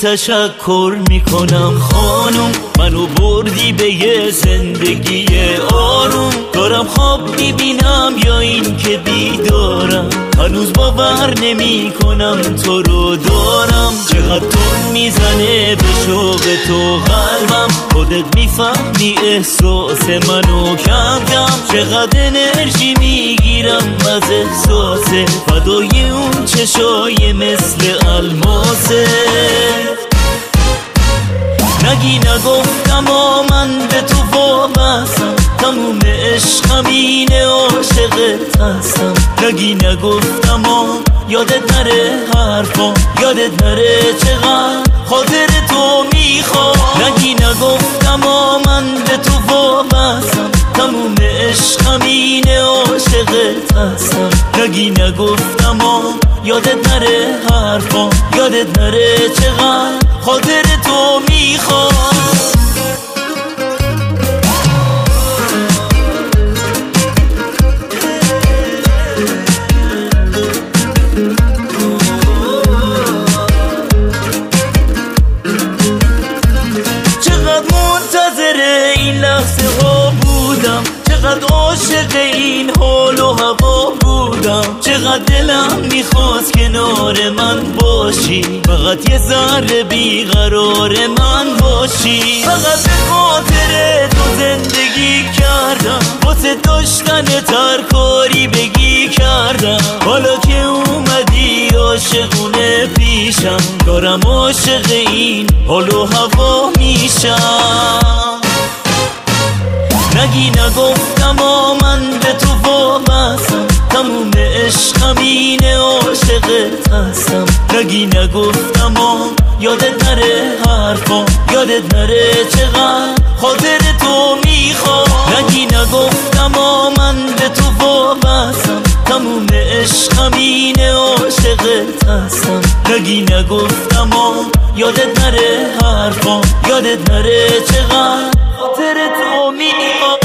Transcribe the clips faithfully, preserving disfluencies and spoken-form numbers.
تشکر میکنم خانم، منو بردی به یه زندگی آروم. دارم خواب میبینم یا این که بیدارم، هنوز باور نمی کنم تو رو دارم. چقدر تون میزنه به شوق تو قلبم، خودت میفهمی احساس منو کم کم. چقدر انرژی میگیرم از احساس فدای اون چشای مثل الماسه. نگی نگفتم آ من به تو وابستم، تموم عشقم اینه عاشقت هستم. نگی نگفتم آ یادت نره حرفا، یادت نره چقدر خاطر تو میخوام. نگی نگفتم آ من به تو وابستم، تموم عشقم اینه عاشقت هستم. نگی نگفتم آ یادت نره حرفا، یادت نره چقدر خاطر تو میخوام. چقدر عاشق این حال و هوا بودم، چقدر دلم میخواست کنار من باشی، فقط یه ذره بیقرار من باشی. فقط به خاطر تو زندگی کردم، واسه داشتن ترکاری بگی کردم. حالا که اومدی عاشقونه پیشم، دارم عاشق این حال و هوا میشم. نگی نگفتم آ من به تو وابستم، تموم عشقم اینه عاشقت هستم. نگی نگفتم آ یادت نره حرفا، یادت نره چقدر خاطر تو میخوام. نگی نگفتم آ من به تو وابستم، تموم عشقم اینه عاشقت هستم. نگی نگفتم آ یادت نره حرفا، یادت نره چقدر خاطر تو میخوام.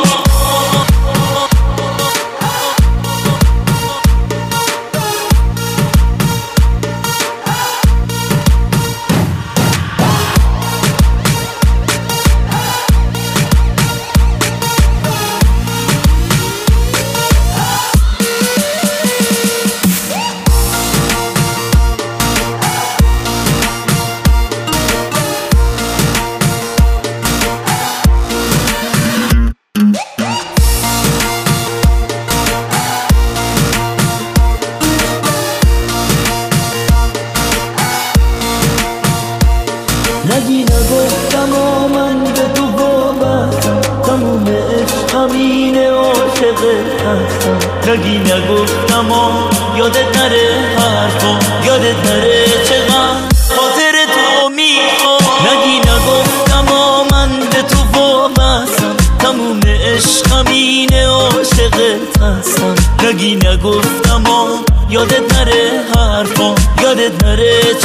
نگی نگفتم آ من به تو وابستم، تموم عشقم اینه عاشقت هستم. نگی نگفتم آ یادت نره حرفا، یادت نره چقدر خاطر تو میخوام. نگی نگفتم آ من به تو وابستم، تموم عشقم اینه عاشقت هستم. نگی نگفتم آ یادت نره حرفا، یادت نره